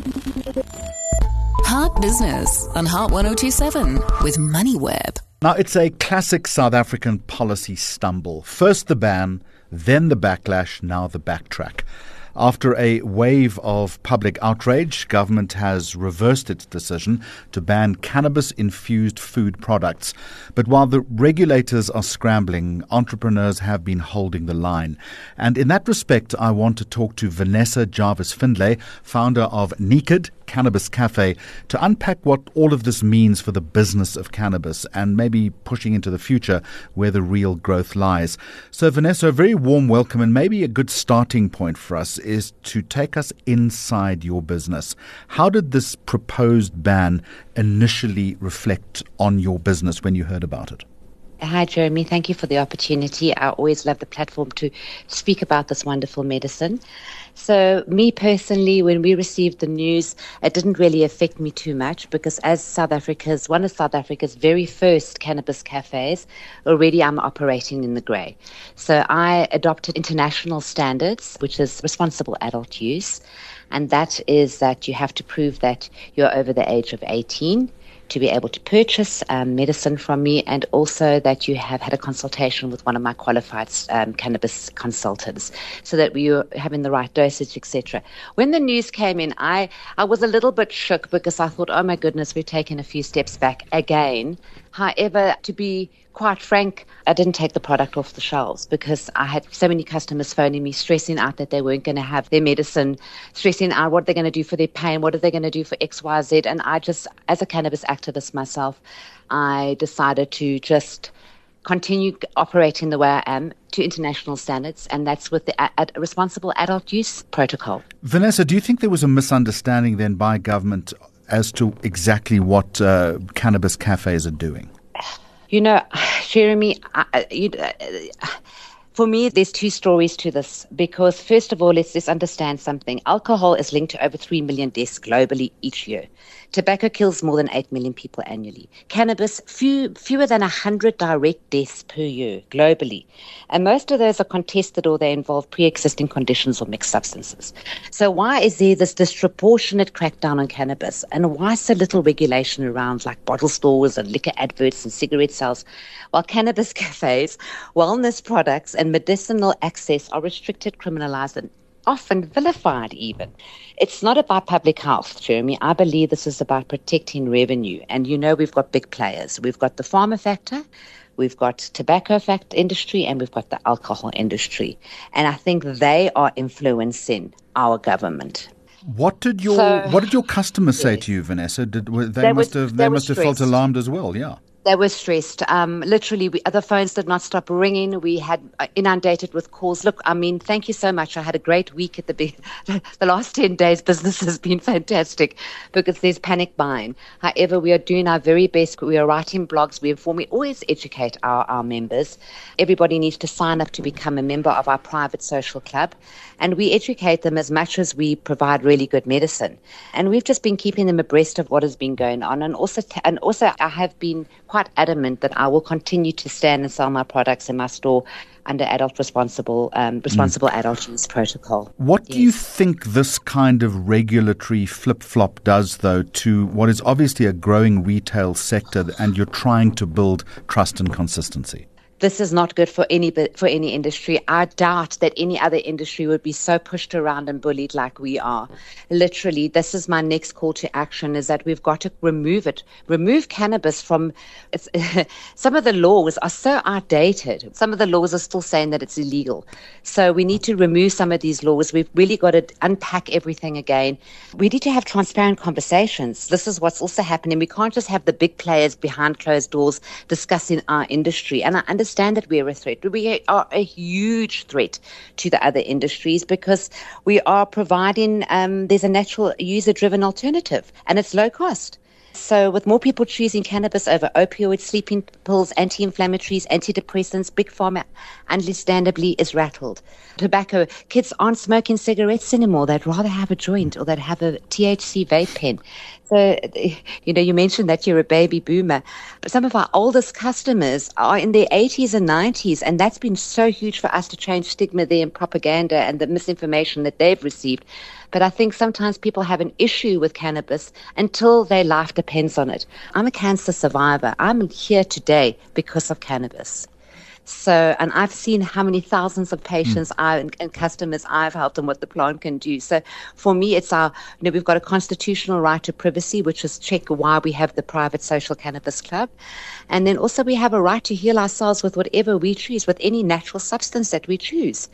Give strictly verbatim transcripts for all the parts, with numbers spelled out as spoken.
Heart Business on Heart one oh two seven with MoneyWeb. Now, it's a classic South African policy stumble. First the ban, then the backlash, now the backtrack. After a wave of public outrage, government has reversed its decision to ban cannabis-infused food products. But while the regulators are scrambling, entrepreneurs have been holding the line. And in that respect, I want to talk to Vanessa Jarvis-Findlay, founder of Naked Cannabis Cafe, to unpack what all of this means for the business of cannabis and maybe pushing into the future where the real growth lies. So, Vanessa, a very warm welcome, and maybe a good starting point for us is to take us inside your business. How did this proposed ban initially reflect on your business when you heard about it? Hi, Jeremy. Thank you for the opportunity. I always love the platform to speak about this wonderful medicine. So me personally, when we received the news, it didn't really affect me too much because as South Africa's, one of South Africa's very first cannabis cafes, already I'm operating in the grey. So I adopted international standards, which is responsible adult use. And that is that you have to prove that you're over the age of eighteen to be able to purchase um, medicine from me, and also that you have had a consultation with one of my qualified um, cannabis consultants so that we were having the right dosage, et cetera. When the news came in, I, I was a little bit shook because I thought, oh my goodness, we've taken a few steps back again. However, to be quite frank, I didn't take the product off the shelves because I had so many customers phoning me, stressing out that they weren't going to have their medicine, stressing out what they're going to do for their pain, what are they going to do for X, Y, Z. And I just, as a cannabis activist myself, I decided to just continue operating the way I am to international standards, and that's with the a- a responsible adult use protocol. Vanessa, do you think there was a misunderstanding then by government as to exactly what uh, cannabis cafes are doing? You know, Jeremy, I, you, uh, for me, there's two stories to this because, first of all, let's just understand something. Alcohol is linked to over three million deaths globally each year. Tobacco kills more than eight million people annually. Cannabis, few, fewer than one hundred direct deaths per year globally. And most of those are contested or they involve pre-existing conditions or mixed substances. So why is there this disproportionate crackdown on cannabis? And why so little regulation around like bottle stores and liquor adverts and cigarette sales? While cannabis cafes, wellness products and medicinal access are restricted, criminalized, and often vilified even. It's not about public health, Jeremy. I believe this is about protecting revenue. And you know we've got big players. We've got the pharma factor, we've got tobacco fact industry, and we've got the alcohol industry. And I think they are influencing our government. What did your so, What did your customers say yes. to you, Vanessa? Did were, they, they must was, have they, they must have felt alarmed as well. Yeah. They were stressed. Um, literally, we, the phones did not stop ringing. We had uh, inundated with calls. Look, I mean, thank you so much. I had a great week at the big, the last ten days. Business has been fantastic because there's panic buying. However, we are doing our very best. We are writing blogs. We inform. We always educate our, our members. Everybody needs to sign up to become a member of our private social club. And we educate them as much as we provide really good medicine. And we've just been keeping them abreast of what has been going on. And also, t- and also I have been quite adamant that I will continue to stand and sell my products in my store under adult responsible um, responsible mm. adult use protocol. What yes. do you think this kind of regulatory flip-flop does, though, to what is obviously a growing retail sector, and you're trying to build trust and consistency? This is not good for any for any industry. I doubt that any other industry would be so pushed around and bullied like we are. Literally, this is my next call to action, is that we've got to remove it. Remove cannabis from... It's, some of the laws are so outdated. Some of the laws are still saying that it's illegal. So we need to remove some of these laws. We've really got to unpack everything again. We need to have transparent conversations. This is what's also happening. We can't just have the big players behind closed doors discussing our industry. And I understand understand that we are a threat. We are a huge threat to the other industries because we are providing, um, there's a natural user-driven alternative and it's low cost. So with more people choosing cannabis over opioids, sleeping pills, anti-inflammatories, antidepressants, Big Pharma understandably is rattled. Tobacco, kids aren't smoking cigarettes anymore. They'd rather have a joint or they'd have a T H C vape pen. So, you know, you mentioned that you're a baby boomer. But some of our oldest customers are in their eighties and nineties, and that's been so huge for us to change stigma there and propaganda and the misinformation that they've received. But I think sometimes people have an issue with cannabis until their life depends on it. I'm a cancer survivor. I'm here today because of cannabis. So, and I've seen how many thousands of patients mm. I, and, and customers I've helped and what the plant can do. So for me, it's our, you know, we've got a constitutional right to privacy, which is check why we have the private social cannabis club. And then also we have a right to heal ourselves with whatever we choose, with any natural substance that we choose.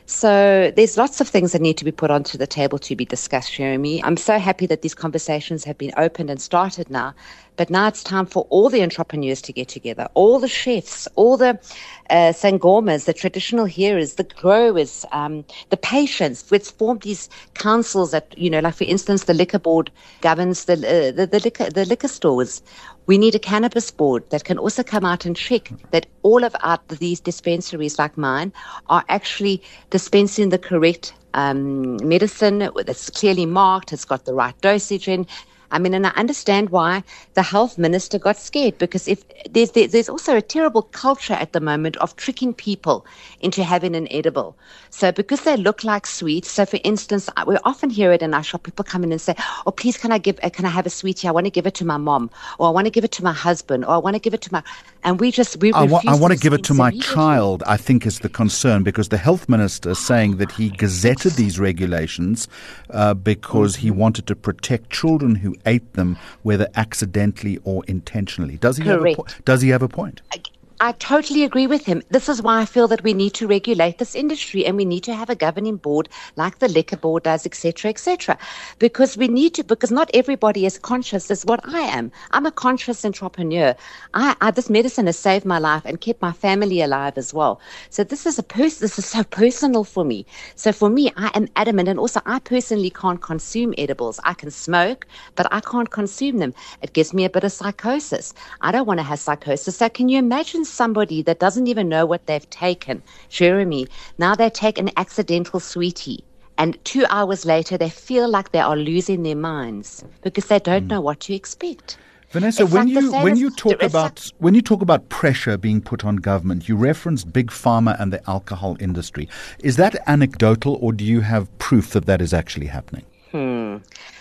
So there's lots of things that need to be put onto the table to be discussed, Jeremy. I'm so happy that these conversations have been opened and started now. But now it's time for all the entrepreneurs to get together, all the chefs, all the uh, sangomas, the traditional healers, the growers, um, the patients. Let's form these councils that, you know, like for instance, the liquor board governs the, uh, the, the, liquor, the liquor stores. We need a cannabis board that can also come out and check that all of our, these dispensaries like mine are actually dispensing the correct um, medicine that's clearly marked, it's got the right dosage in. I mean, and I understand why the health minister got scared, because if there's there's also a terrible culture at the moment of tricking people into having an edible. So because they look like sweets, so for instance, we often hear it in our shop, people come in and say, oh, please, can I give, can I have a sweetie? I want to give it to my mom, or I want to give it to my husband, or I want to give it to my, and we just, we I, wa- I want to give it to my immediately. child, I think is the concern, because the health minister is saying that he gazetted these regulations uh, because mm-hmm. he wanted to protect children who ate them, whether accidentally or intentionally. Does he have a po- Does he have a point? I, I totally agree with him. This is why I feel that we need to regulate this industry, and we need to have a governing board like the liquor board does, et cetera, et cetera. Because we need to, because not everybody is conscious as what I am. I'm a conscious entrepreneur. I, I this medicine has saved my life and kept my family alive as well. So this is a pers- This is so personal for me. So for me, I am adamant, and also I personally can't consume edibles. I can smoke, but I can't consume them. It gives me a bit of psychosis. I don't want to have psychosis. So can you imagine somebody that doesn't even know what they've taken, Jeremy, now they take an accidental sweetie, and two hours later they feel like they are losing their minds because they don't mm. know what to expect. Vanessa, it's when like you when you talk about like, when you talk about pressure being put on government, you referenced Big Pharma and the alcohol industry. Is that anecdotal, or do you have proof that that is actually happening? Hmm.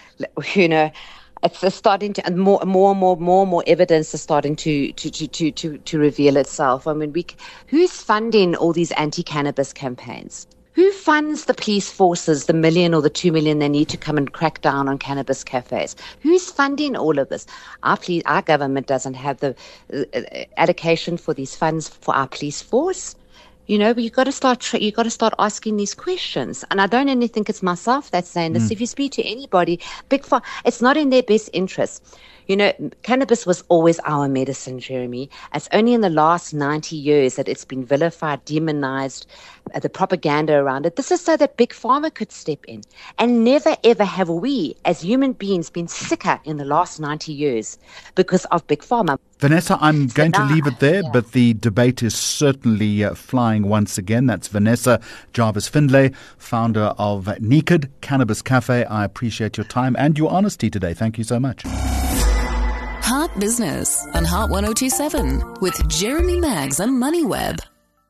You know, it's starting to, and more, more and more, more and more evidence is starting to, to, to, to, to, to reveal itself. I mean, we, who's funding all these anti-cannabis campaigns? Who funds the police forces, the million or the two million they need to come and crack down on cannabis cafes? Who's funding all of this? Our police, our government doesn't have the uh, allocation for these funds for our police force. You know, you've got to start, you've got to start asking these questions. And I don't only think it's myself that's saying this. Mm. If you speak to anybody, Big Pharma, it's not in their best interest. You know, cannabis was always our medicine, Jeremy. It's only in the last ninety years that it's been vilified, demonized, uh, the propaganda around it. This is so that Big Pharma could step in. And never, ever have we, as human beings, been sicker in the last ninety years because of Big Pharma. Vanessa, I'm so going now, to leave it there, yeah. but the debate is certainly uh, flying once again. That's Vanessa Jarvis-Findlay, founder of Naked Cannabis Cafe. I appreciate your time and your honesty today. Thank you so much. Hot Business on Hot one oh two seven with Jeremy Maggs and MoneyWeb.